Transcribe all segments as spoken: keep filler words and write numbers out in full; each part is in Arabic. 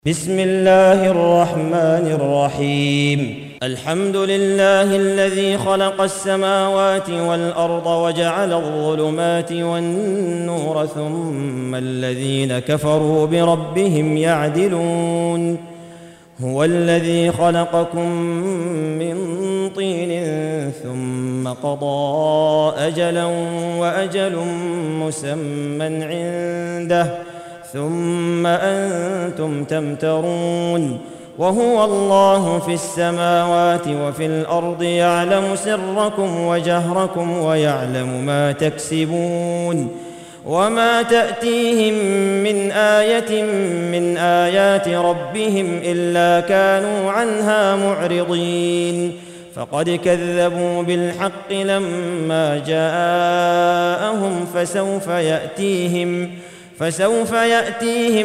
بسم الله الرحمن الرحيم. الحمد لله الذي خلق السماوات والأرض وجعل الظلمات والنور ثم الذين كفروا بربهم يعدلون. هو الذي خلقكم من طين ثم قضى أجلا وأجل مسمى عنده ثم أنتم تمترون. وهو الله في السماوات وفي الأرض يعلم سركم وجهركم ويعلم ما تكسبون. وما تأتيهم من آية من آيات ربهم إلا كانوا عنها معرضين. فقد كذبوا بالحق لما جاءهم فسوف يأتيهم فسوف يأتيهم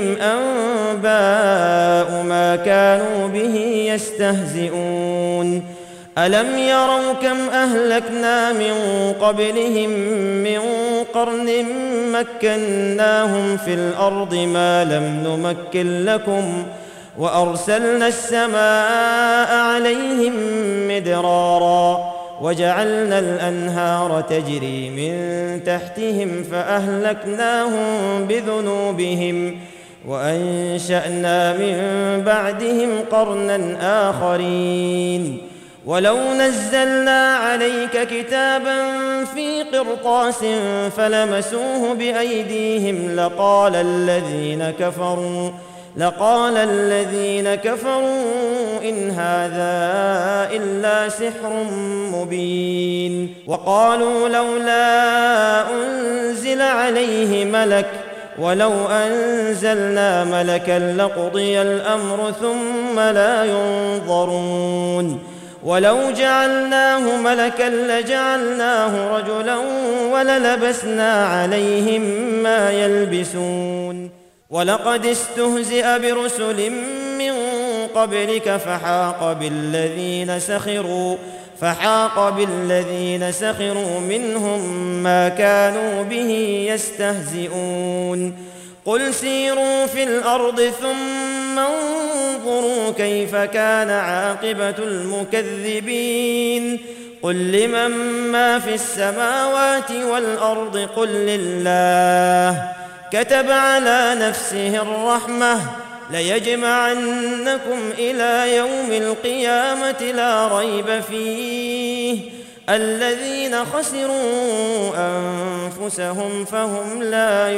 أنباء ما كانوا به يستهزئون. ألم يروا كم أهلكنا من قبلهم من قرن مكناهم في الأرض ما لم نمكن لكم وأرسلنا السماء عليهم مدرارا وجعلنا الأنهار تجري من تحتهم فأهلكناهم بذنوبهم وأنشأنا من بعدهم قرنا آخرين. ولو نزلنا عليك كتابا في قرطاس فلمسوه بأيديهم لقال الذين كفروا لقال الذين كفروا إن هذا إلا سحر مبين. وقالوا لولا أنزل عليه ملك ولو أنزلنا ملكا لقضي الأمر ثم لا ينظرون. ولو جعلناه ملكا لجعلناه رجلا وللبسنا عليهم ما يلبسون. ولقد استهزئ برسل من قبلك فحاق بالذين سخروا فحاق بالذين سخروا منهم ما كانوا به يستهزئون. قل سيروا في الأرض ثم انظروا كيف كان عاقبة المكذبين. قل لمن ما في السماوات والأرض قل لله كتب على نفسه الرحمة ليجمعنكم إلى يوم القيامة لا ريب فيه الذين خسروا أنفسهم فهم لا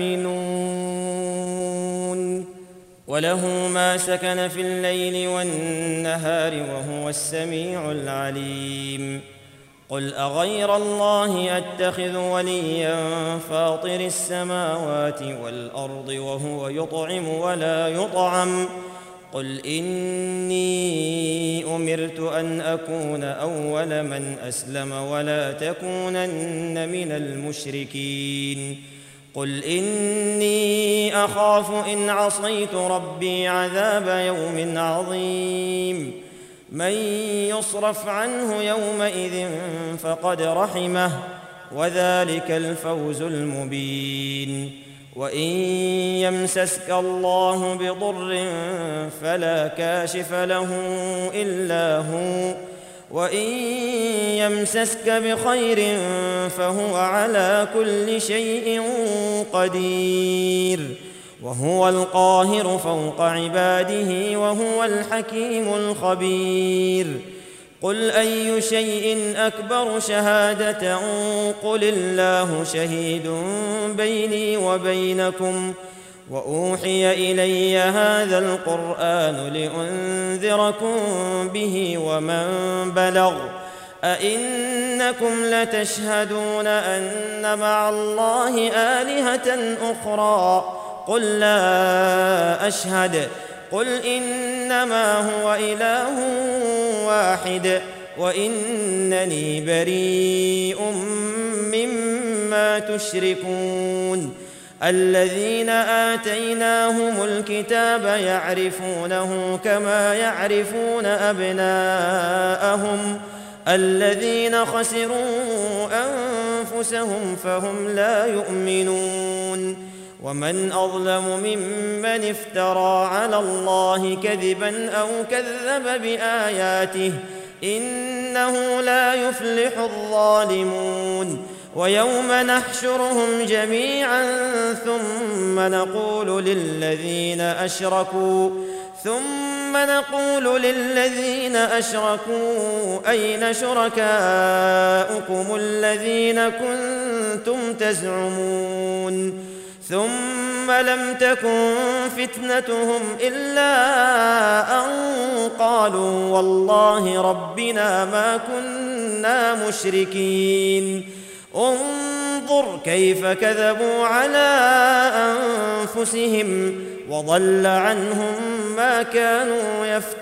يؤمنون. وله ما سكن في الليل والنهار وهو السميع العليم. قل أغير الله أتخذ وليا فاطر السماوات والأرض وهو يطعم ولا يطعم. قل إني أمرت أن أكون أول من أسلم ولا تكونن من المشركين. قل إني أخاف إن عصيت ربي عذاب يوم عظيم. من يصرف عنه يومئذ فقد رحمه وذلك الفوز المبين. وإن يمسسك الله بضر فلا كاشف له إلا هو وإن يمسسك بخير فهو على كل شيء قدير. وهو القاهر فوق عباده وهو الحكيم الخبير. قل أي شيء أكبر شهادة قل الله شهيد بيني وبينكم وأوحي إلي هذا القرآن لأنذركم به ومن بلغ. أئنكم لتشهدون أن مع الله آلهة أخرى قل لا أشهد. قل إنما هو إله واحد وإنني بريء مما تشركون. الذين آتيناهم الكتاب يعرفونه كما يعرفون أبناءهم الذين خسروا أنفسهم فهم لا يؤمنون. ومن أظلم ممن افترى على الله كذبا أو كذب بآياته إنه لا يفلح الظالمون ويوم نحشرهم جميعا ثم نقول للذين أشركوا ثم نقول للذين أشركوا أين شركاؤكم الذين كنتم تزعمون ثم لم تكن فتنتهم إلا أن قالوا والله ربنا ما كنا مشركين انظر كيف كذبوا على أنفسهم وضل عنهم ما كانوا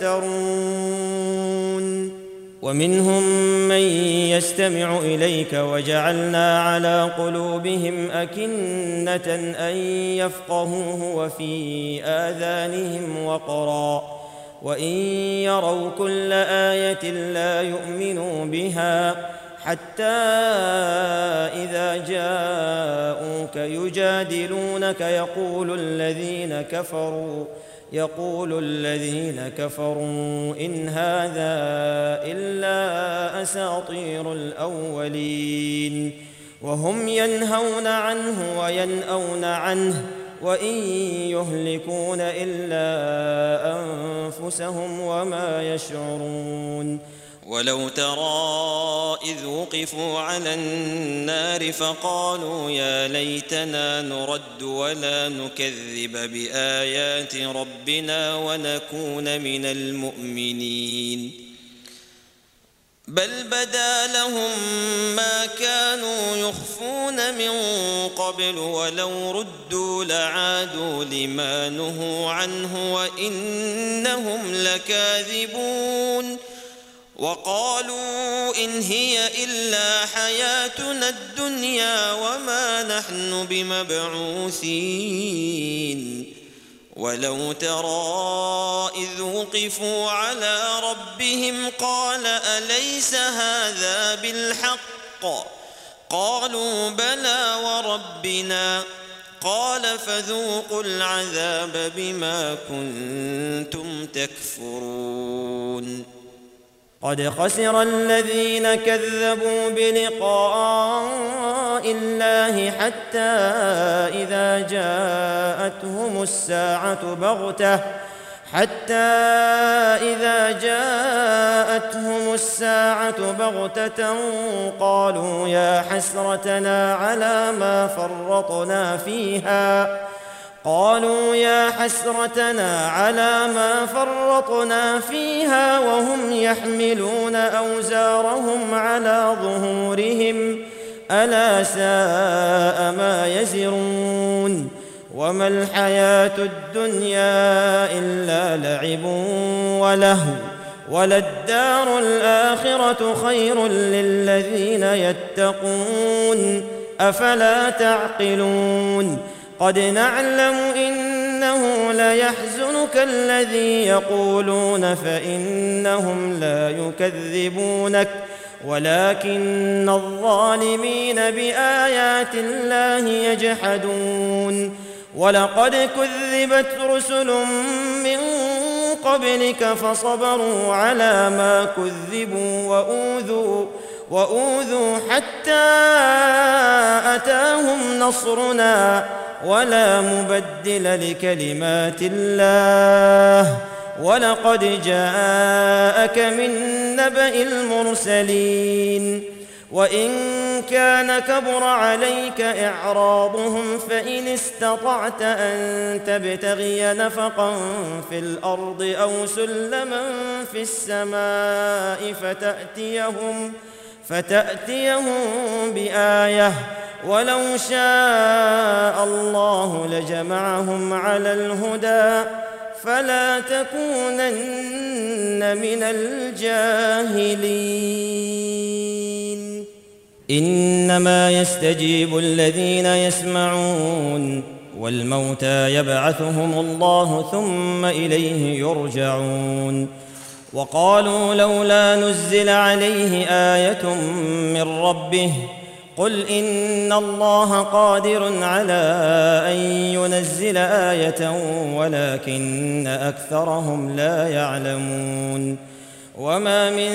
يفترون ومنهم من يستمع إليك وجعلنا على قلوبهم أكنة أن يفقهوه وفي آذانهم وقرا وإن يروا كل آية لا يؤمنوا بها حتى إذا جاءوك يجادلونك يقول الذين كفروا يقول الذين كفروا إن هذا إلا أساطير الأولين وهم ينهون عنه وينأون عنه وإن يهلكون إلا أنفسهم وما يشعرون ولو ترى إذ وقفوا على النار فقالوا يا ليتنا نرد ولا نكذب بآيات ربنا ونكون من المؤمنين بل بدا لهم ما كانوا يخفون من قبل ولو ردوا لعادوا لما نهوا عنه وإنهم لكاذبون وقالوا إن هي إلا حياتنا الدنيا وما نحن بمبعوثين ولو ترى إذ وقفوا على ربهم قال أليس هذا بالحق قالوا بلى وربنا قال فذوقوا العذاب بما كنتم تكفرون قد خسر الذين كذبوا بلقاء الله حتى إذا جاءتهم الساعة بغتة حتى إذا جاءتهم الساعة بغتة قالوا يا حسرتنا على ما فرطنا فيها قالوا يا حسرتنا على ما فرطنا فيها وهم يحملون أوزارهم على ظهورهم ألا ساء ما يزرون وما الحياة الدنيا إلا لعب ولهو وللدار الآخرة خير للذين يتقون أفلا تعقلون قد نعلم إنه ليحزنك الذي يقولون فإنهم لا يكذبونك ولكن الظالمين بآيات الله يجحدون ولقد كذبت رسل من قبلك فصبروا على ما كذبوا وأوذوا وأوذوا حتى أتاهم نصرنا ولا مبدل لكلمات الله ولقد جاءك من نبأ المرسلين وإن كان كبر عليك إعراضهم فإن استطعت أن تبتغي نفقا في الأرض أو سلما في السماء فتأتيهم فتأتيهم بآية ولو شاء الله لجمعهم على الهدى فلا تكونن من الجاهلين إنما يستجيب الذين يسمعون والموتى يبعثهم الله ثم إليه يرجعون وقالوا لولا نزل عليه آية من ربه قل إن الله قادر على أن ينزل آية ولكن أكثرهم لا يعلمون وما من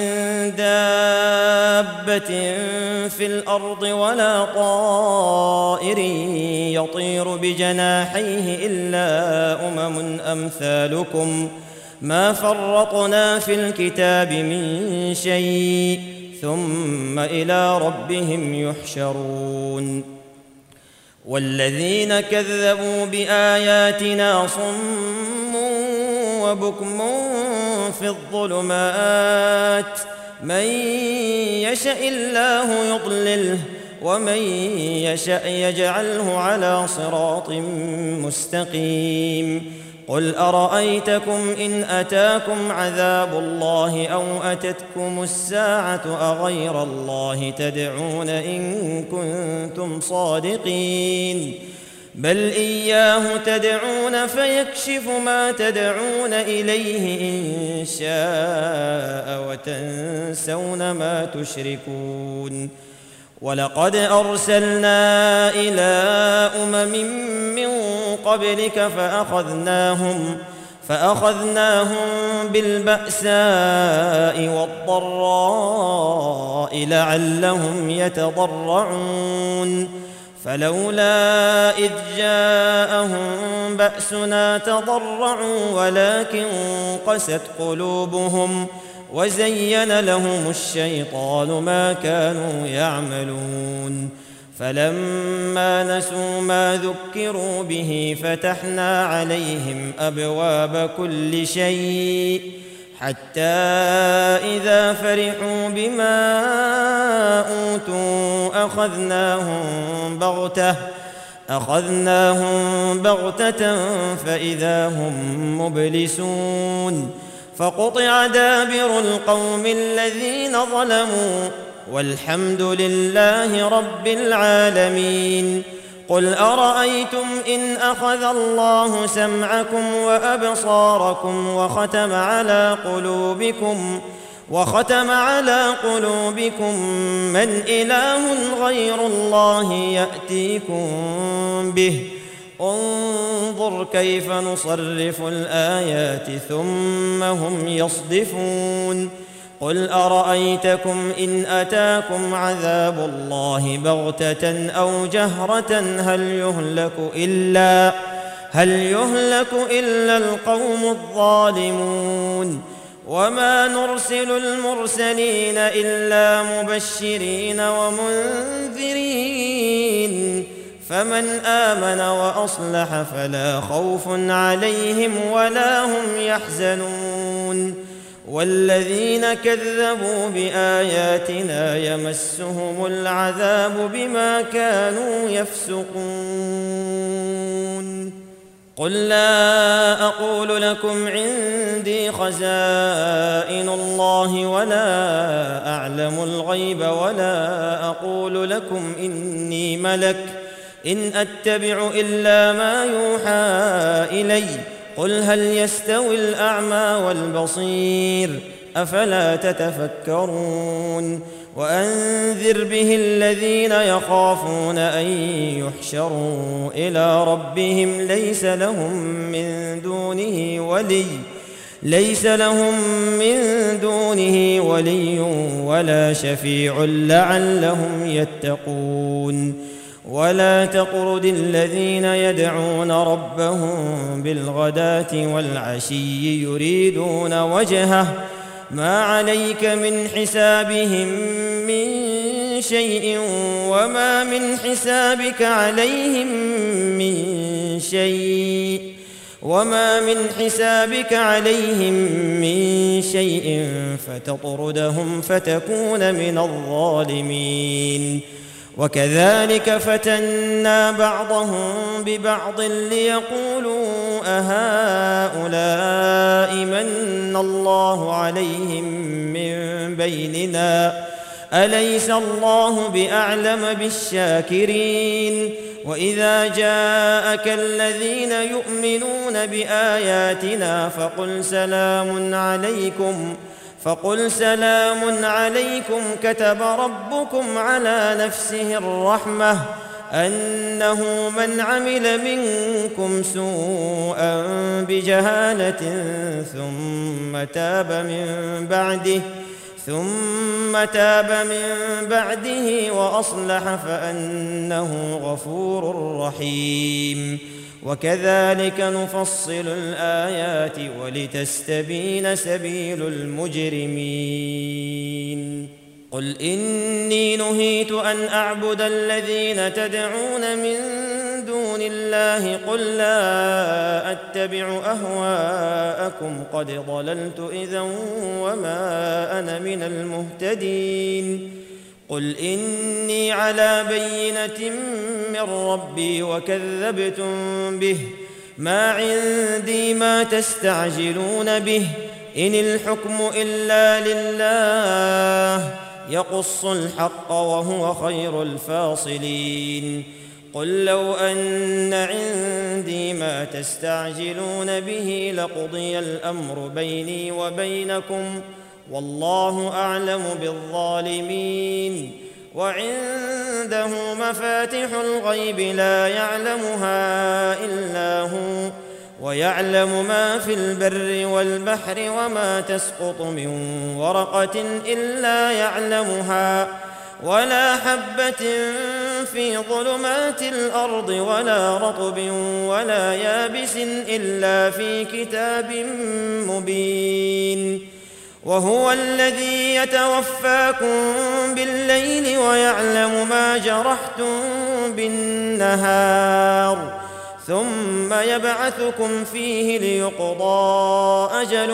دابة في الأرض ولا طائر يطير بجناحيه إلا أمم أمثالكم ما فرطنا في الكتاب من شيء ثم إلى ربهم يحشرون والذين كذبوا بآياتنا صم وبكم في الظلمات من يشاء الله يضلله ومن يشاء يجعله على صراط مستقيم قل أرأيتكم إن أتاكم عذاب الله أو أتتكم الساعة أغير الله تدعون إن كنتم صادقين بل إياه تدعون فيكشف ما تدعون إليه إن شاء وتنسون ما تشركون ولقد أرسلنا إلى أمم من قبلك فأخذناهم فأخذناهم بالبأساء والضراء لعلهم يتضرعون فلولا إذ جاءهم بأسنا تضرعوا ولكن قست قلوبهم وزين لهم الشيطان ما كانوا يعملون فلما نسوا ما ذكروا به فتحنا عليهم أبواب كل شيء حتى إذا فرحوا بما أوتوا أخذناهم بغتة أخذناهم بغتة فإذا هم مبلسون فقطع دابر القوم الذين ظلموا والحمد لله رب العالمين قل أرأيتم إن أخذ الله سمعكم وأبصاركم وختم على قلوبكم وختم على قلوبكم من إله غير الله يأتيكم به انظر كيف نصرف الآيات ثم هم يصدفون قل أرأيتكم إن أتاكم عذاب الله بغتة أو جهرة هل يهلك إلا هل يهلك إلا القوم الظالمون وما نرسل المرسلين إلا مبشرين ومنذرين فمن آمن وأصلح فلا خوف عليهم ولا هم يحزنون والذين كذبوا بآياتنا يمسهم العذاب بما كانوا يفسقون قل لا أقول لكم عندي خزائن الله ولا أعلم الغيب ولا أقول لكم إني ملك إن أتبع إلا ما يوحى إلي قل هل يستوي الأعمى والبصير أفلا تتفكرون وأنذر به الذين يخافون أن يحشروا إلى ربهم ليس لهم من دونه ولي ليس لهم من دونه ولي ولا شفيع لعلهم يتقون ولا تطرد الذين يدعون ربهم بالغداة والعشي يريدون وجهه ما عليك من حسابهم من شيء وما من حسابك عليهم من شيء وما من حسابك عليهم من شيء فتطردهم فتكون من الظالمين وكذلك فتنا بعضهم ببعض ليقولوا أهؤلاء من الله عليهم من بيننا أليس الله بأعلم بالشاكرين وإذا جاءك الذين يؤمنون بآياتنا فقل سلام عليكم فقل سلام عليكم كتب ربكم على نفسه الرحمة أنه من عمل منكم سوءا بجهالة ثم تاب من بعده ثم تاب من بعده وأصلح فأنه غفور رحيم. وكذلك نفصل الآيات ولتستبين سبيل المجرمين. قل إني نهيت أن أعبد الذين تدعون من دون الله قل لا أتبع أهواءكم قد ضللت إذا وما أنا من المهتدين. قل إني على بينة من ربي وكذبتم به ما عندي ما تستعجلون به إن الحكم إلا لله يقص الحق وهو خير الفاصلين. قل لو أن عندي ما تستعجلون به لقضي الأمر بيني وبينكم والله أعلم بالظالمين. وعنده مفاتح الغيب لا يعلمها إلا هو ويعلم ما في البر والبحر وما تسقط من ورقة إلا يعلمها ولا حبة في ظلمات الأرض ولا رطب ولا يابس إلا في كتاب مبين. وهو الذي يتوفاكم بالليل ويعلم ما جرحتم بالنهار ثم يبعثكم فيه ليقضى أجل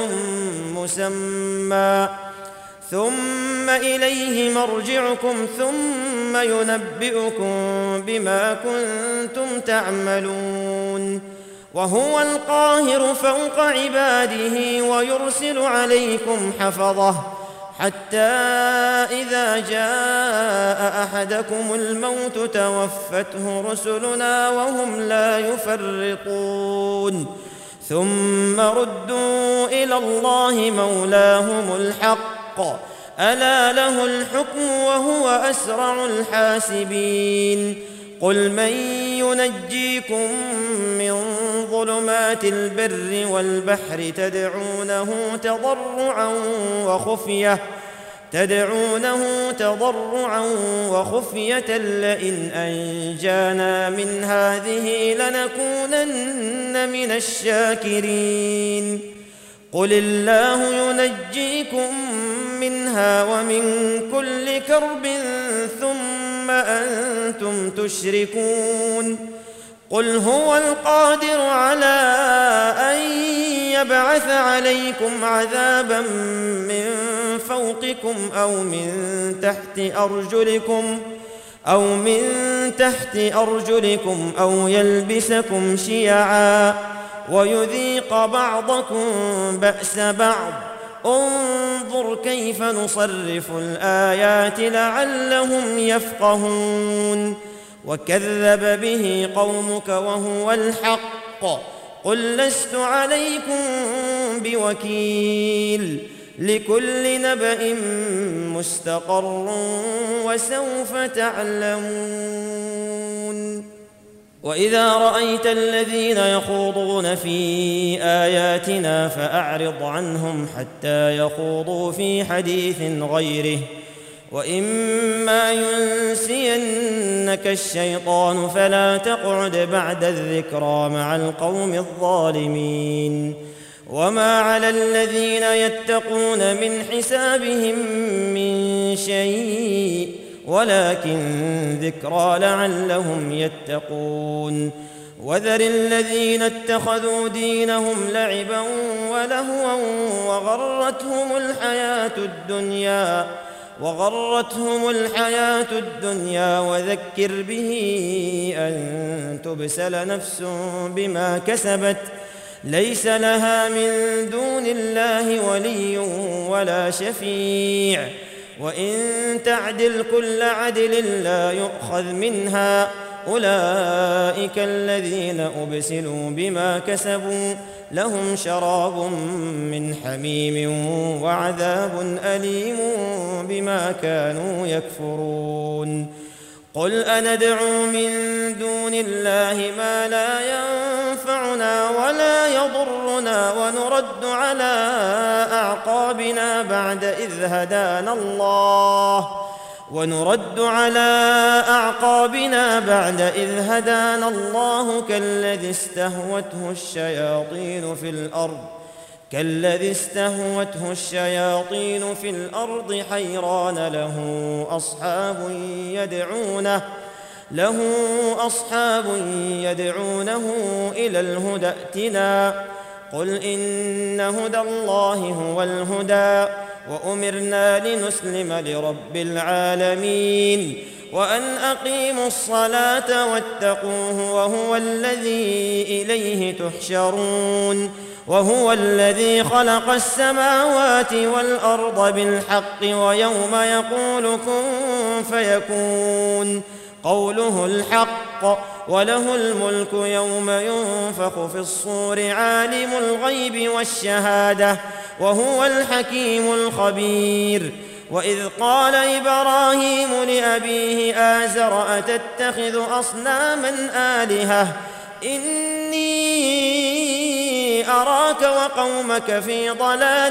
مسمى ثم إليه مرجعكم ثم ينبئكم بما كنتم تعملون. وهو القاهر فوق عباده ويرسل عليكم حفظه حتى إذا جاء أحدكم الموت توفته رسلنا وهم لا يفرطون ثم ردوا إلى الله مولاهم الحق ألا له الحكم وهو أسرع الحاسبين. قل من ينجيكم من ظلمات البر والبحر تدعونه تضرعا وخفية تدعونه تضرعا وخفية لئن أنجانا من هذه لنكونن من الشاكرين. قل الله ينجيكم منها ومن كل كرب ثم أنتم تشركون. قل هو القادر على أن يبعث عليكم عذابا من فوقكم أو من تحت أرجلكم أو من تحت أرجلكم أو يلبسكم شيعا ويذيق بعضكم بأس بعض انظر كيف نصرف الآيات لعلهم يفقهون. وكذب به قومك وهو الحق قل لست عليكم بوكيل لكل نبأ مستقر وسوف تعلمون. وإذا رأيت الذين يخوضون في آياتنا فأعرض عنهم حتى يخوضوا في حديث غيره وإما ينسينك الشيطان فلا تقعد بعد الذكرى مع القوم الظالمين. وما على الذين يتقون من حسابهم من شيء ولكن ذكرى لعلهم يتقون. وذر الذين اتخذوا دينهم لعبا ولهوا وغرتهم الحياة الدنيا وغرتهم الحياة الدنيا وذكر به أن تبسل نفس بما كسبت ليس لها من دون الله ولي ولا شفيع وإن تعدل كل عدل لا يؤخذ منها أولئك الذين أبسلوا بما كسبوا لهم شراب من حميم وعذاب أليم بما كانوا يكفرون قل أندعو من دون الله ما لا ينفعنا ولا يضرنا ونرد على أعقابنا بعد إذ هدانا الله ونرد على أعقابنا بعد إذ هدانا الله كالذي استهوته الشياطين في الأرض كالذي استهوته الشياطين في الأرض حيران له أصحاب يدعونه له أصحاب يدعونه إلى الهدى ائتنا قل إن هدى الله هو الهدى وأمرنا لنسلم لرب العالمين وأن أقيموا الصلاة واتقوه وهو الذي إليه تحشرون وهو الذي خلق السماوات والأرض بالحق ويوم يقول كن فيكون قوله الحق وله الملك يوم ينفخ في الصور عالم الغيب والشهادة وهو الحكيم الخبير وإذ قال إبراهيم لأبيه آزر أتتخذ أصناما آلهة إني أراك وقومك في ضلال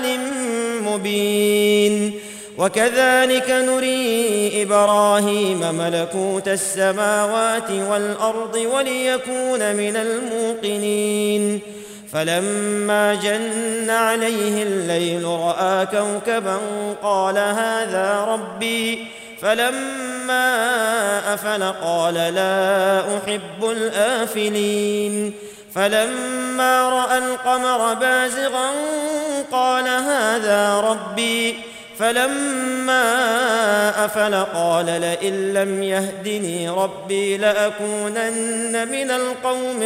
مبين وكذلك نري إبراهيم ملكوت السماوات والأرض وليكون من الموقنين فلما جن عليه الليل رأى كوكبا قال هذا ربي فلما أفل قال لا أحب الآفلين فلما رأى القمر بازغا قال هذا ربي فلما أفل قال لئن لم يهدني ربي لأكونن من القوم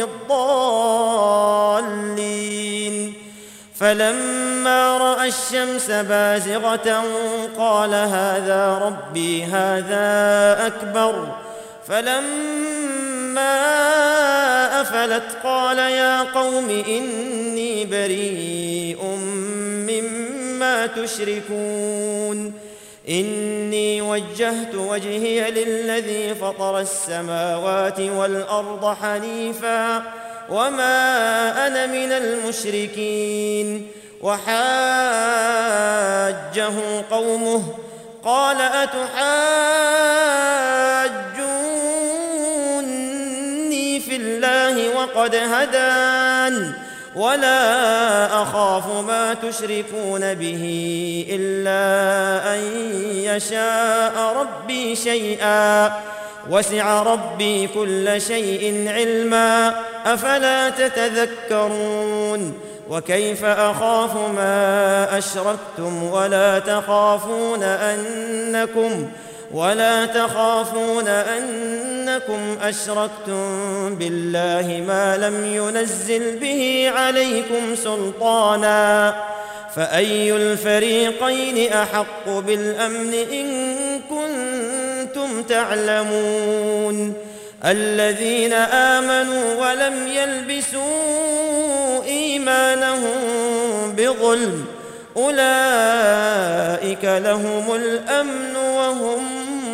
الضالين فلما رأى الشمس بازغة قال هذا ربي هذا أكبر فلما أفلت قال يا قوم إني بريء مما تشركون إني وجهت وجهي للذي فطر السماوات والأرض حنيفا وما أنا من المشركين وحاجه قومه قال أتحاجوني في الله وقد هدان ولا أخاف ما تشركون به إلا أن يشاء ربي شيئا وسع ربي كل شيء علما أفلا تتذكرون وكيف أخاف ما أشركتم ولا تخافون أنكم ولا تخافون أنكم أشركتم بالله ما لم ينزل به عليكم سلطانا فأي الفريقين أحق بالأمن إن كنتم تعلمون الذين آمنوا ولم يلبسوا إيمانهم بظلم أولئك لهم الأمن وهم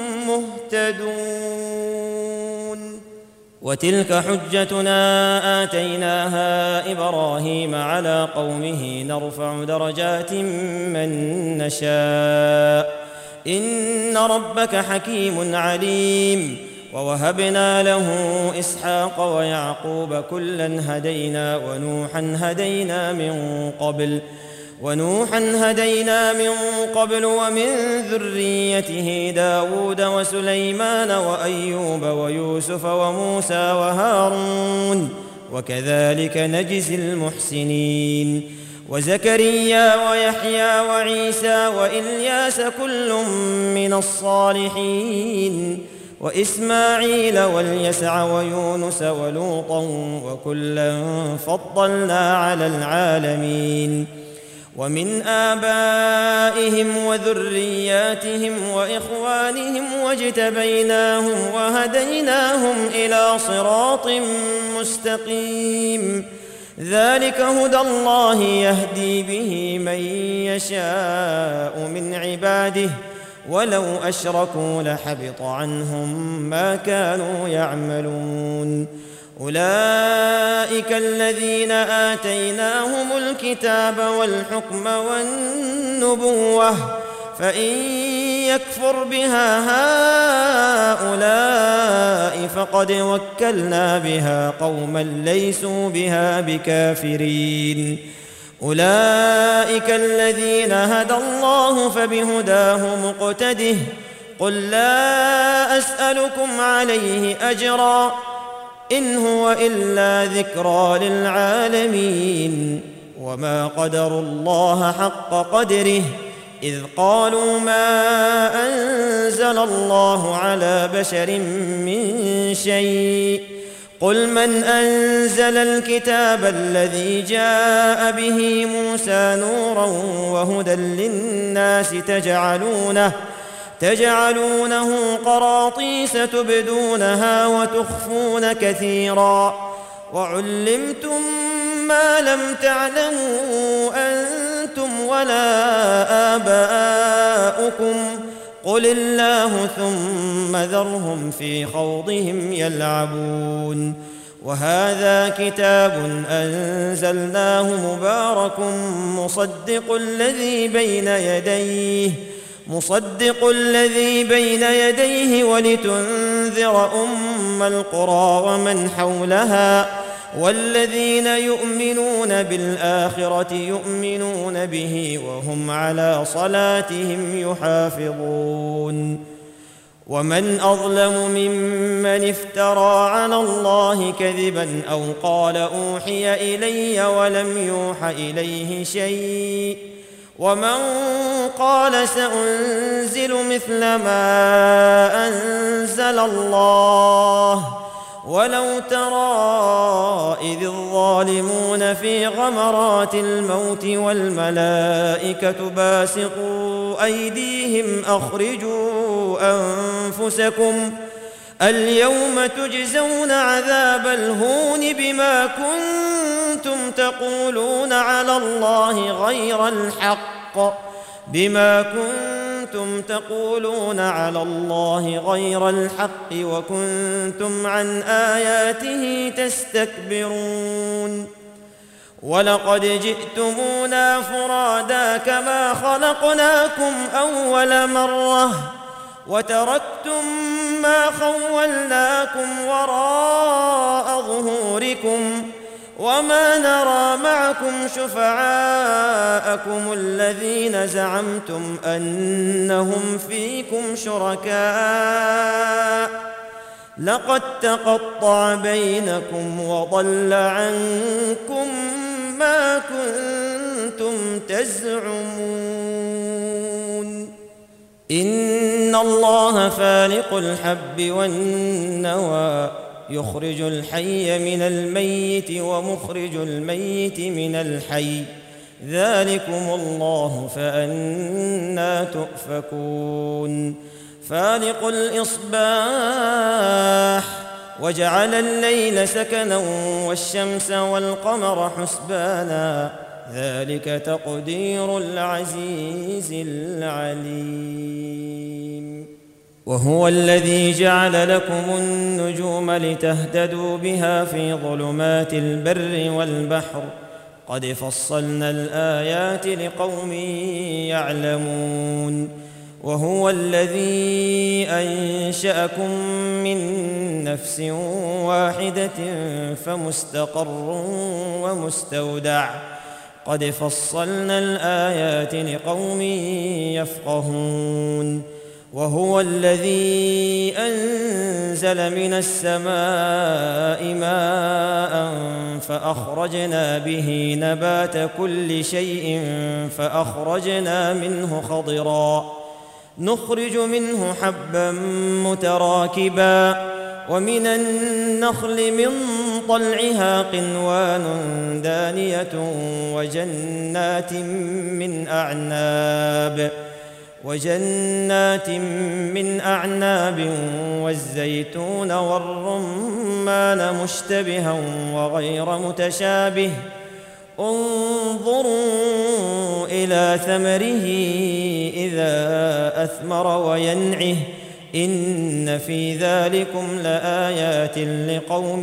مهتدون وتلك حجتنا آتيناها إبراهيم على قومه نرفع درجات من نشاء إن ربك حكيم عليم ووهبنا له إسحاق ويعقوب كلا هدينا ونوحا هدينا من قبل ونوحا هدينا من قبل ومن ذريته داود وسليمان وأيوب ويوسف وموسى وهارون وكذلك نجزي المحسنين وزكريا ويحيى وعيسى وإلياس كل من الصالحين وإسماعيل واليسع ويونس ولوطا وكلا فضلنا على العالمين ومن آبائهم وذرياتهم وإخوانهم واجتبيناهم وهديناهم إلى صراط مستقيم ذلك هدى الله يهدي به من يشاء من عباده ولو أشركوا لحبط عنهم ما كانوا يعملون أولئك الذين آتيناهم الكتاب والحكم والنبوة فإن يكفر بها هؤلاء فقد وكلنا بها قوما ليسوا بها بكافرين أولئك الذين هدى الله فبهداه مقتده قل لا أسألكم عليه أجرا إن هو إلا ذكرى للعالمين وما قدروا الله حق قدره إذ قالوا ما أنزل الله على بشر من شيء قل من أنزل الكتاب الذي جاء به موسى نورا وهدى للناس تجعلونه تجعلونه قراطيس تبدونها وتخفون كثيرا وعلمتم ما لم تعلموا أنتم ولا آباؤكم قل الله ثم ذرهم في خوضهم يلعبون وهذا كتاب أنزلناه مبارك مصدق الذي بين يديه مصدق الذي بين يديه ولتنذر أم القرى ومن حولها والذين يؤمنون بالآخرة يؤمنون به وهم على صلاتهم يحافظون ومن أظلم ممن افترى على الله كذبا أو قال أوحي إلي ولم يوح إليه شيء ومن قال سأنزل مثل ما أنزل الله ولو ترى إذ الظالمون في غمرات الموت والملائكة باسطوا أيديهم أخرجوا أنفسكم اليوم تجزون عذاب الهون بما كنتم تقولون على الله غير الحق بما كنتم تقولون على الله غير الحق وكنتم عن آياته تستكبرون ولقد جئتمونا فرادا كما خلقناكم أول مرة وتركتم ما خولناكم وراء ظهوركم وما نرى معكم شفعاءكم الذين زعمتم أنهم فيكم شركاء لقد تقطع بينكم وضل عنكم ما كنتم تزعمون إن الله فالق الحب والنوى يخرج الحي من الميت ومخرج الميت من الحي ذلكم الله فأنى تؤفكون فالق الإصباح وجعل الليل سكنا والشمس والقمر حسبانا ذلك تقدير العزيز العليم وهو الذي جعل لكم النجوم لتهتدوا بها في ظلمات البر والبحر قد فصلنا الآيات لقوم يعلمون وهو الذي أنشأكم من نفس واحدة فمستقر ومستودع قد فصلنا الآيات لقوم يفقهون وهو الذي أنزل من السماء ماء فأخرجنا به نبات كل شيء فأخرجنا منه خضرا نخرج منه حبا متراكبا ومن النخل من طلعها قنوان دانية وجنات من أعناب وجنات من أعناب والزيتون والرمان مشتبها وغير متشابه انظروا إلى ثمره إذا أثمر وينعه إن في ذلكم لآيات لقوم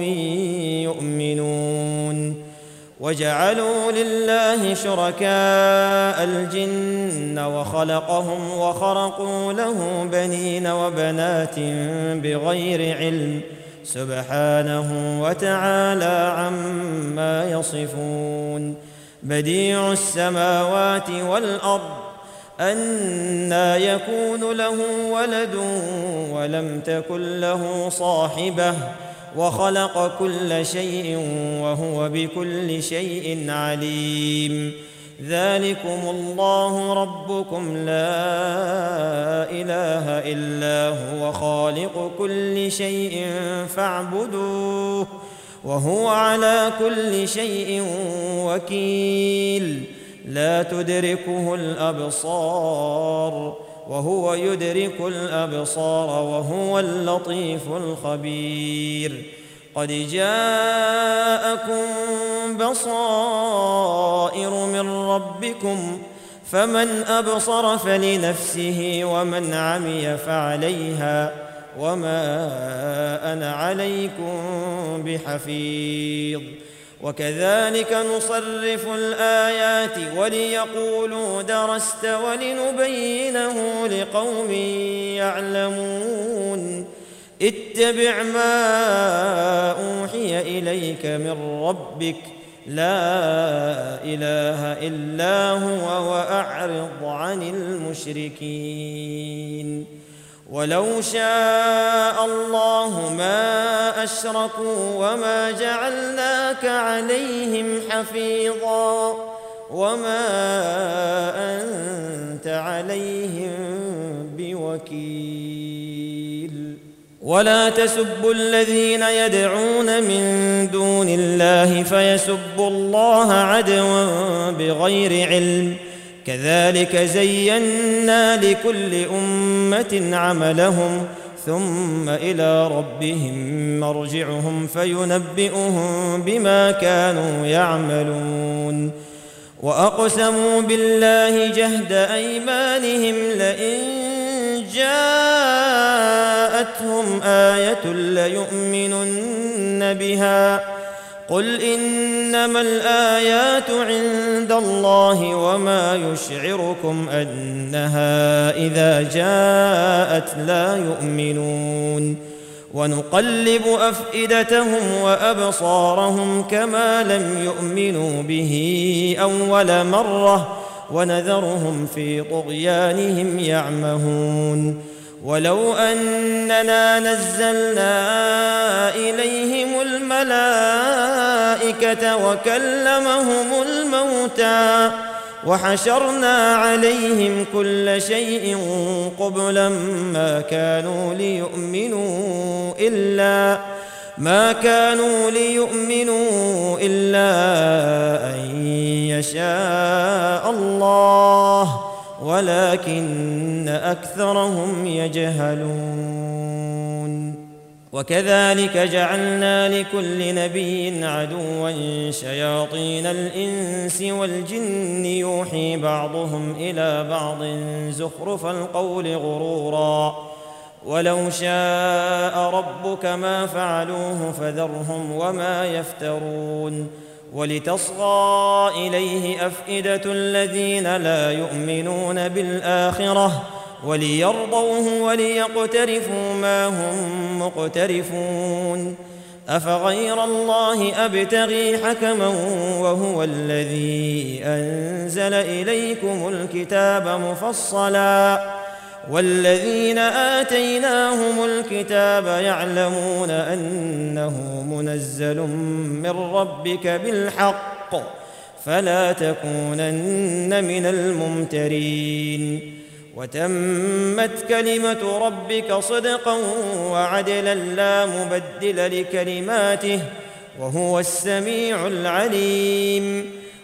يؤمنون وجعلوا لله شركاء الجن وخلقهم وخرقوا له بنين وبنات بغير علم سبحانه وتعالى عما يصفون بديع السماوات والأرض أنى يكون له ولد ولم تكن له صاحبة وخلق كل شيء وهو بكل شيء عليم ذلكم الله ربكم لا إله إلا هو خالق كل شيء فاعبدوه وهو على كل شيء وكيل لا تدركه الأبصار وهو يدرك الأبصار وهو اللطيف الخبير قد جاءكم بصائر من ربكم فمن أبصر فلنفسه ومن عمي فعليها وما أنا عليكم بحفيظ وكذلك نصرف الآيات وليقولوا درست ولنبينه لقوم يعلمون اتبع ما أوحي إليك من ربك لا إله إلا هو وأعرض عن المشركين ولو شاء الله ما أشركوا وما جعلناك عليهم حفيظا وما أنت عليهم بوكيل ولا تسبوا الذين يدعون من دون الله فيسبوا الله عدوا بغير علم كذلك زينا لكل أمة عملهم ثم إلى ربهم مرجعهم فينبئهم بما كانوا يعملون وأقسموا بالله جهد أيمانهم لئن جاءتهم آية ليؤمنن بها قل إنما الآيات عند الله وما يشعركم أنها إذا جاءت لا يؤمنون ونقلب أفئدتهم وأبصارهم كما لم يؤمنوا به أول مرة ونذرهم في طغيانهم يعمهون ولو أننا نزلنا إليهم الملائكة وكلمهم الموتى وحشرنا عليهم كل شيء قبلا ما كانوا ليؤمنوا إلا ما كانوا ليؤمنوا إلا أن يشاء الله ولكن أكثرهم يجهلون وكذلك جعلنا لكل نبي عدوا شياطين الإنس والجن يوحي بعضهم إلى بعض زخرف القول غرورا ولو شاء ربك ما فعلوه فذرهم وما يفترون ولتصغى إليه أفئدة الذين لا يؤمنون بالآخرة وليرضوه وليقترفوا ما هم مقترفون أفغير الله أبتغي حكما وهو الذي أنزل إليكم الكتاب مفصلا والذين آتيناهم الكتاب يعلمون أنه منزل من ربك بالحق فلا تكونن من الممترين وتمت كلمة ربك صدقا وعدلا لا مبدل لكلماته وهو السميع العليم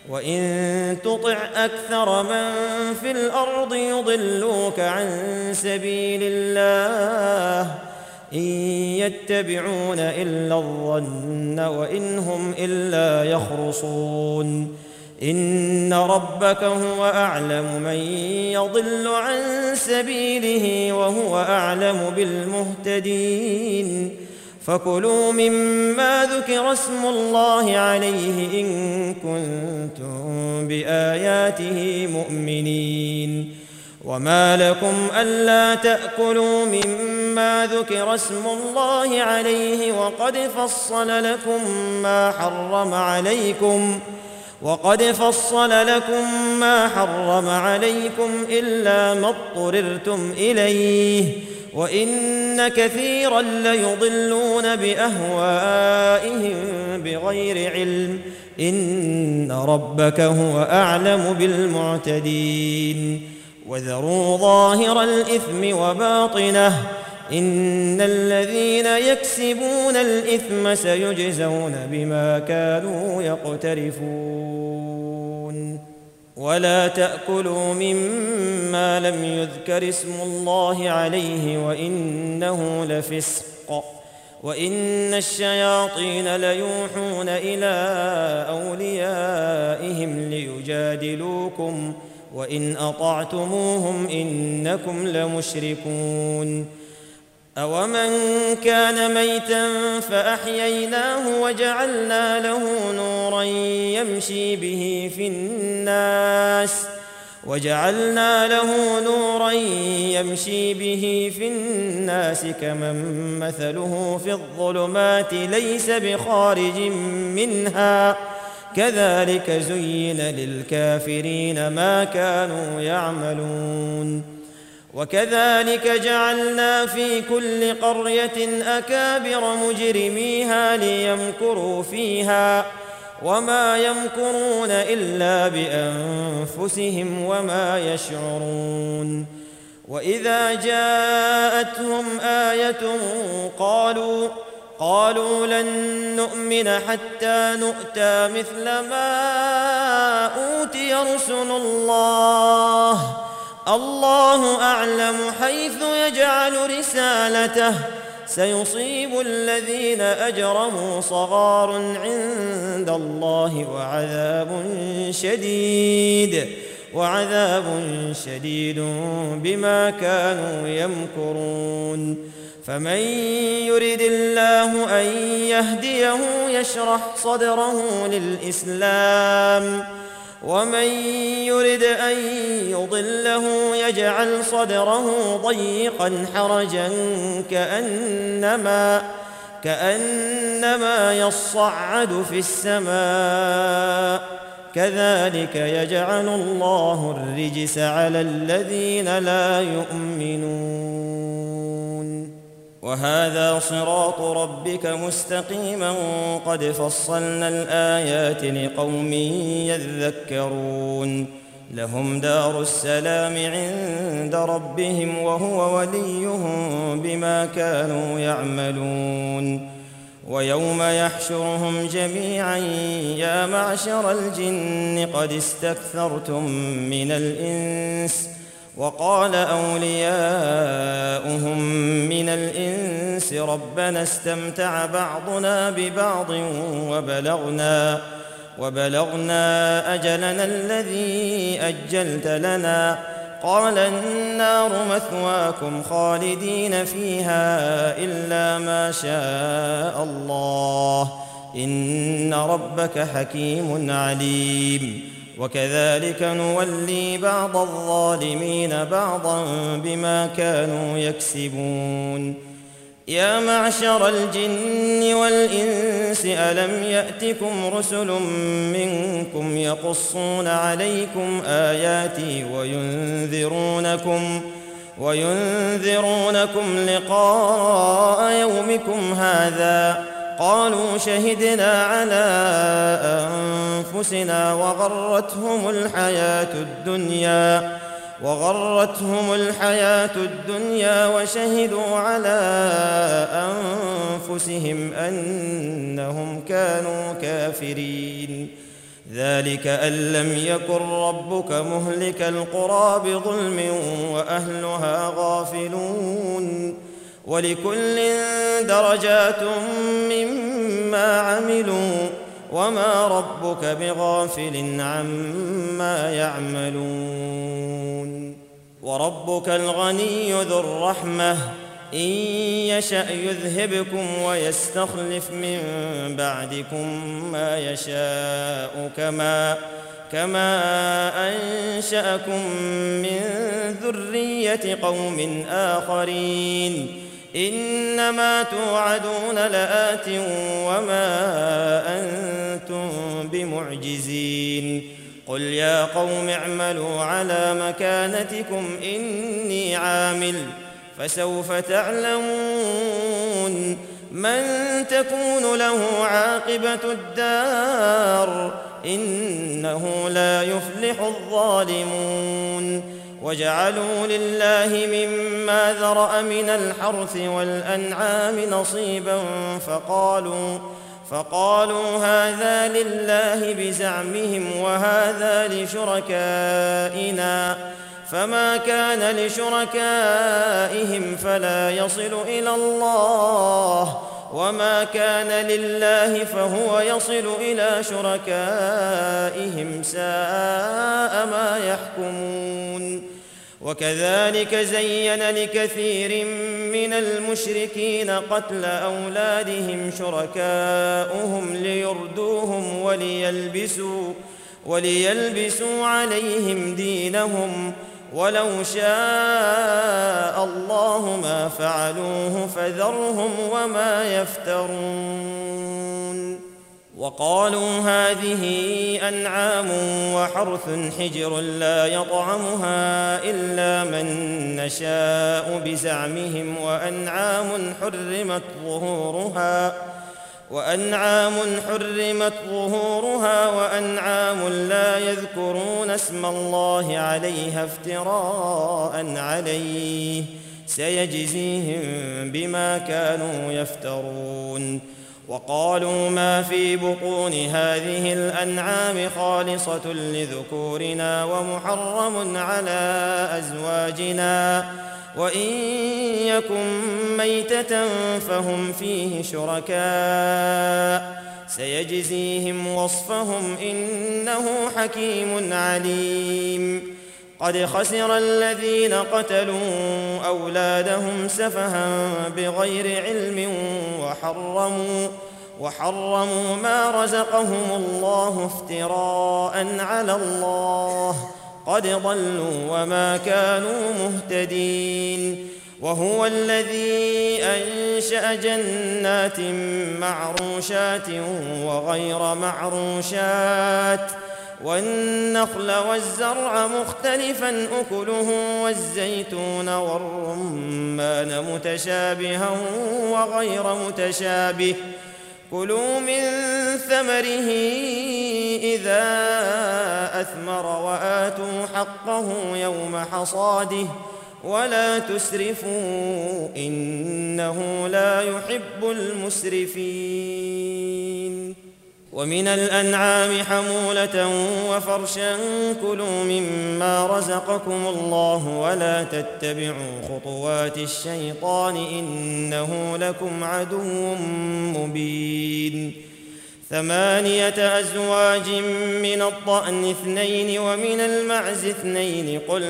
وإن تطع أكثر من في الأرض يضلوك عن سبيل الله إن يتبعون إلا الظن وإن هم إلا يخرصون إن ربك هو أعلم من يضل عن سبيله وهو أعلم بالمهتدين فكلوا مما ذكر اسم الله عليه إن كنتم بآياته مؤمنين وما لكم ألا تأكلوا مما ذكر اسم الله عليه وقد فصل لكم ما حرم عليكم وقد فصل لكم ما حرم عليكم إلا ما اضطررتم إليه وإن كثيرا ليضلون بأهوائهم بغير علم إن ربك هو أعلم بالمعتدين وذروا ظاهر الإثم وباطنه إن الذين يكسبون الإثم سيجزون بما كانوا يقترفون ولا تأكلوا مما لم يذكر اسم الله عليه وإنه لفسق وإن الشياطين ليوحون إلى أوليائهم ليجادلوكم وإن أطعتموهم إنكم لمشركون أومن كان ميتا فأحييناه وجعلنا له نورا يمشي به في الناس وجعلنا له نورا يمشي به في الناس كمن مثله في الظلمات ليس بخارج منها كذلك زين للكافرين ما كانوا يعملون وكذلك جعلنا في كل قرية أكابر مجرميها ليمكروا فيها وما يمكرون إلا بأنفسهم وما يشعرون وإذا جاءتهم آية قالوا قالوا لن نؤمن حتى نؤتى مثل ما أوتي رسل الله الله أعلم حيث يجعل رسالته سيصيب الذين أجرموا صغار عند الله وعذاب شديد وعذاب شديد بما كانوا يمكرون فمن يرد الله أن يهديه يشرح صدره للإسلام ومن يرد أن يضله يجعل صدره ضيقا حرجا كأنما كأنما يصعد في السماء كذلك يجعل الله الرجس على الذين لا يؤمنون وهذا صراط ربك مستقيما قد فصلنا الآيات لقوم يذكرون لهم دار السلام عند ربهم وهو وليهم بما كانوا يعملون ويوم يحشرهم جميعا يا معشر الجن قد استكثرتم من الإنس وقال أولياؤهم من الإنس ربنا استمتع بعضنا ببعض وبلغنا وبلغنا أجلنا الذي أجلت لنا قال النار مثواكم خالدين فيها إلا ما شاء الله إن ربك حكيم عليم وكذلك نولي بعض الظالمين بعضا بما كانوا يكسبون يا معشر الجن والإنس ألم يأتكم رسل منكم يقصون عليكم آياتي وينذرونكم وينذرونكم لقاء يومكم هذا قالوا شهدنا على أنفسنا وغرتهم الحياة الدنيا وغرتهم الحياة الدنيا وشهدوا على أنفسهم أنهم كانوا كافرين ذلك أن لم يكن ربك مهلك القرى بظلم وأهلها غافلون ولكل درجات مما عملوا وما ربك بغافل عما يعملون وربك الغني ذو الرحمة إن يشأ يذهبكم ويستخلف من بعدكم ما يشاء كما كما أنشأكم من ذرية قوم آخرين إنما توعدون لآت وما أنتم بمعجزين قل يا قوم اعملوا على مكانتكم إني عامل فسوف تعلمون من تكون له عاقبة الدار إنه لا يفلح الظالمون وجعلوا لله مما ذرأ من الحرث والأنعام نصيبا فقالوا فقالوا هذا لله بزعمهم وهذا لشركائنا فما كان لشركائهم فلا يصل إلى الله وما كان لله فهو يصل إلى شركائهم ساء ما يحكمون وكذلك زين لكثير من المشركين قتل أولادهم شركاؤهم ليردوهم وليلبسوا وليلبسوا عليهم دينهم ولو شاء الله ما فعلوه فذرهم وما يفترون وقالوا هذه أنعام وحرث حجر لا يطعمها إلا من نشاء بزعمهم وأنعام حرمت ظهورها وأنعام حرمت ظهورها وأنعام لا يذكرون اسم الله عليها افتراء عليه سيجزيهم بما كانوا يفترون وقالوا ما في بطون هذه الأنعام خالصة لذكورنا ومحرم على أزواجنا وإن يكن ميتة فهم فيه شركاء سيجزيهم وصفهم إنه حكيم عليم قد خسر الذين قتلوا أولادهم سفها بغير علم وحرموا وحرموا ما رزقهم الله افتراء على الله قد ضلوا وما كانوا مهتدين وهو الذي أنشأ جنات معروشات وغير معروشات والنخل والزرع مختلفا أكله والزيتون والرمان متشابها وغير متشابه كلوا من ثمره إذا أثمر وآتوا حقه يوم حصاده ولا تسرفوا إنه لا يحب المسرفين ومن الأنعام حمولة وفرشا كلوا مما رزقكم الله ولا تتبعوا خطوات الشيطان إنه لكم عدو مبين ثمانية أزواج من الضأن اثنين ومن المعز اثنين قل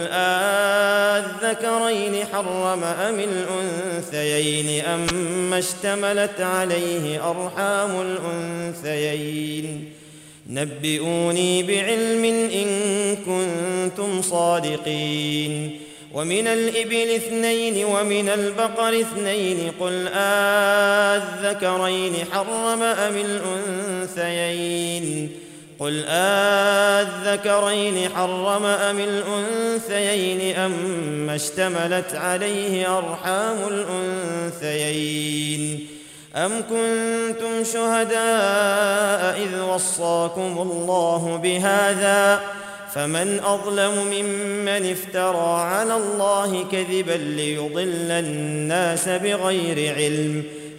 آذكرين حرم أم الأنثيين أم اشتملت عليه أرحام الأنثيين نبئوني بعلم إن كنتم صادقين ومن الإبل اثنين ومن البقر اثنين قل آذكرين حرم أم الأنثيين قل آذكرين حرم أم الأنثيين أم اشتملت عليه أرحام الأنثيين أم كنتم شهداء إذ وصاكم الله بهذا فمن أظلم ممن افترى على الله كذبا ليضل الناس بغير علم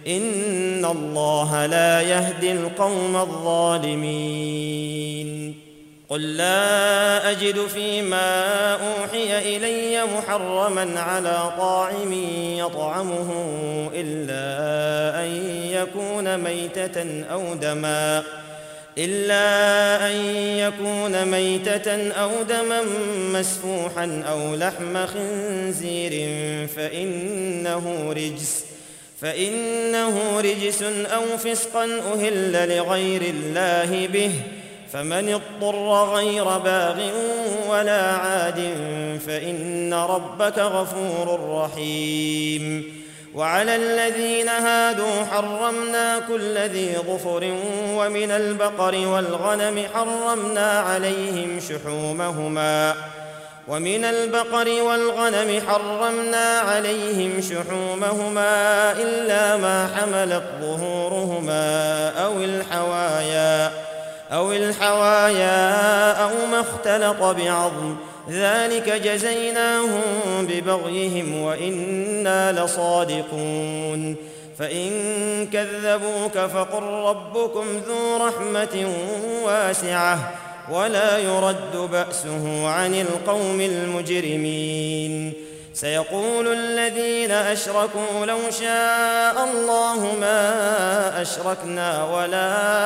إن الله لا يهدي القوم الظالمين. قل لا أجد فيما أوحي إلي محرما على طاعم يطعمه إلا أن يكون ميتة أو دما إلا أن يكون ميتة أو دما مسفوحا أو لحم خنزير فإنه رجس فإنه رجس أو فسقا أهل لغير الله به، فمن اضطر غير باغ ولا عاد فإن ربك غفور رحيم. وعلى الذين هادوا حرمنا كل ذي ظفر ومن البقر والغنم حرمنا عليهم شحومهما ومن البقر والغنم حرمنا عليهم شحومهما إلا ما حملت ظهورهما أو الحوايا أو الحوايا أو ما اختلط بعظم، ذلك جزيناهم ببغيهم وإنا لصادقون. فإن كذبوك فقل ربكم ذو رحمة واسعة ولا يرد بأسه عن القوم المجرمين. سيقول الذين أشركوا لو شاء الله ما أشركنا ولا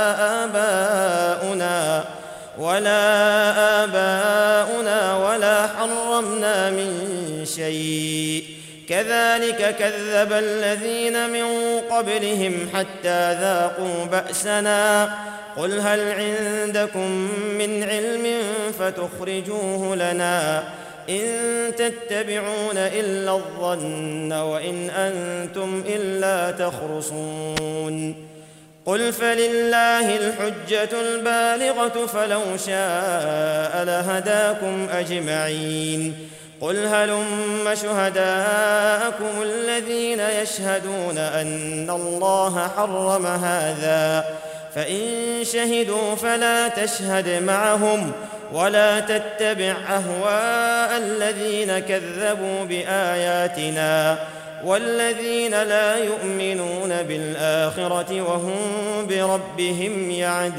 آباؤنا ولا آباؤنا ولا حرمنا من شيء كذلك كذب الذين من قبلهم حتى ذاقوا بأسنا. قل هل عندكم من علم فتخرجوه لنا إن تتبعون إلا الظن وإن أنتم إلا تخرصون. قل فلله الحجة البالغة فلو شاء لهداكم أجمعين. قل هلم شهداءكم الذين يشهدون أن الله حرم هذا، فإن شهدوا فلا تشهد معهم ولا تتبع أهواء الذين كذبوا بآياتنا والذين لا يؤمنون بالآخرة وهم بربهم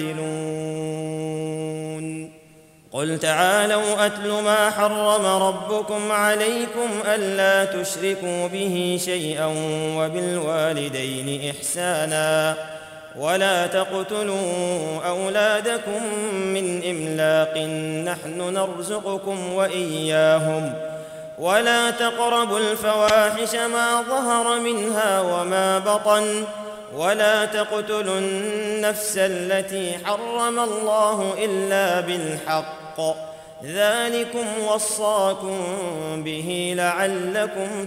يعدلون. قل تعالوا أتل ما حرم ربكم عليكم ألا تشركوا به شيئا وبالوالدين إحسانا ولا تقتلوا أولادكم من إملاق نحن نرزقكم وإياهم ولا تقربوا الفواحش ما ظهر منها وما بطن ولا تقتلوا النفس التي حرم الله إلا بالحق ذلكم وصاكم به لعلكم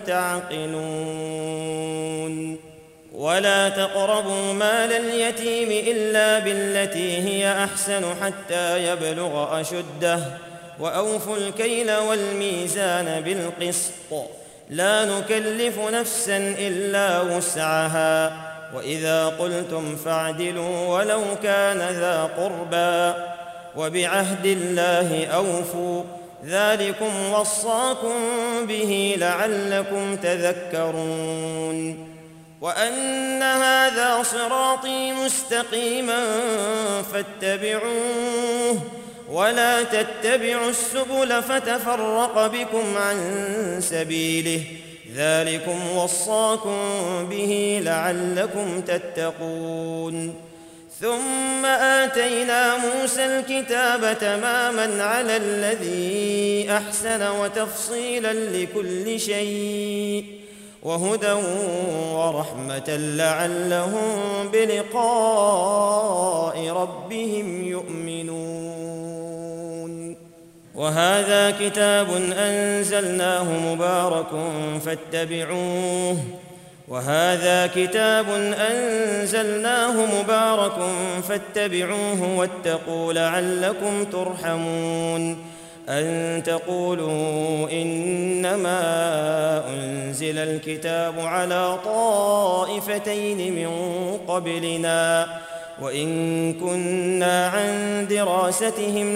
تعقلون. ولا تقربوا مال اليتيم إلا بالتي هي أحسن حتى يبلغ أشده وأوفوا الكيل والميزان بالقسط لا نكلف نفسا إلا وسعها وإذا قلتم فاعدلوا ولو كان ذا قربى وبعهد الله أوفوا ذلكم وصاكم به لعلكم تذكرون. وأن هذا صراطي مستقيما فاتبعوه ولا تتبعوا السبل فتفرق بكم عن سبيله ذلكم وصاكم به لعلكم تتقون. ثم آتينا موسى الكتاب تماما على الذي أحسن وتفصيلا لكل شيء وهدى ورحمة لعلهم بلقاء ربهم يؤمنون. وهذا كتاب أنزلناه مبارك فاتبعوه وهذا كتاب أنزلناه مبارك فاتبعوه واتقوا لعلكم ترحمون. أن تقولوا إنما أنزل الكتاب على طائفتين من قبلنا وإن كنا عن دراستهم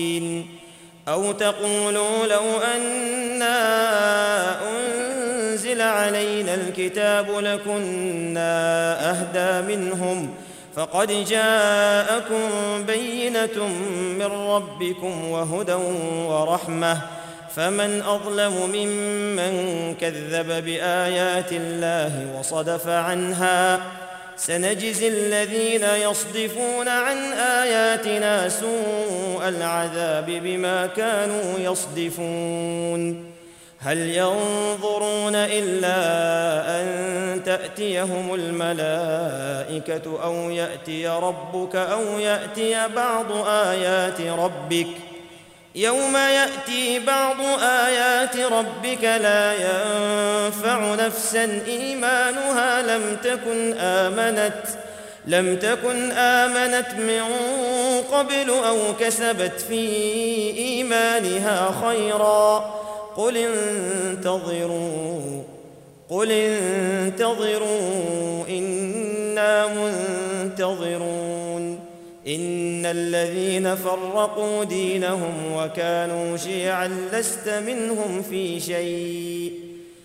لغافلين. أو تقولوا لو أنا أنزل نزل علينا الكتاب لكنا أهدى منهم، فقد جاءكم بينة من ربكم وهدى ورحمة، فمن أظلم ممن كذب بآيات الله وصدف عنها. سنجزي الذين يصدفون عن آياتنا سوء العذاب بما كانوا يصدفون. هل ينظرون إلا أن تأتيهم الملائكة أو يأتي ربك أو يأتي بعض آيات ربك؟ يوم يأتي بعض آيات ربك لا ينفع نفسا إيمانها لم تكن آمنت لم تكن آمنت من قبل أو كسبت في إيمانها خيرا. قل انتظروا قل انتظروا إنا منتظرون. إن الذين فرقوا دينهم وكانوا شيعا لست منهم في شيء،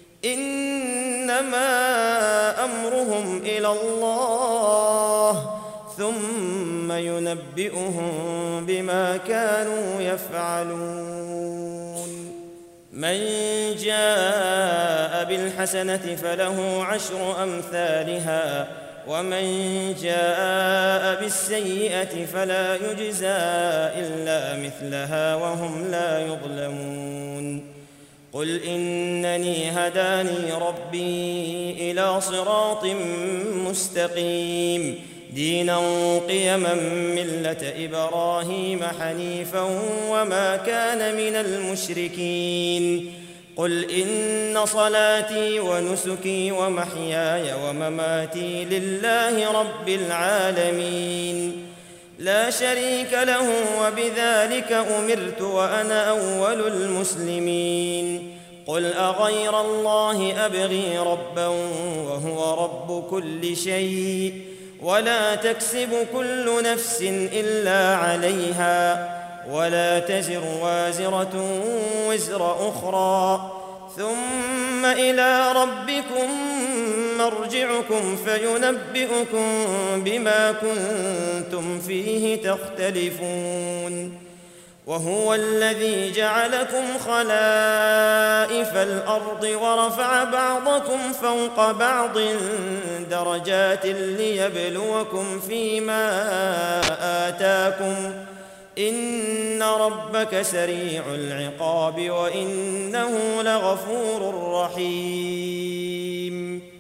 إنما أمرهم إلى الله ثم ينبئهم بما كانوا يفعلون. من جاء بالحسنة فله عشر أمثالها ومن جاء بالسيئة فلا يجزى إلا مثلها وهم لا يظلمون. قل إنني هداني ربي إلى صراط مستقيم دينا قيما ملة إبراهيم حنيفا وما كان من المشركين. قل إن صلاتي ونسكي ومحياي ومماتي لله رب العالمين لا شريك له وبذلك أمرت وأنا أول المسلمين. قل أغير الله أبغي ربا وهو رب كل شيء ولا تكسب كل نفس إلا عليها ولا تزر وازرة وزر أخرى ثم إلى ربكم مرجعكم فينبئكم بما كنتم فيه تختلفون. وهو الذي جعلكم خلائف الأرض ورفع بعضكم فوق بعض درجات ليبلوكم فيما آتاكم إن ربك سريع العقاب وإنه لغفور رحيم.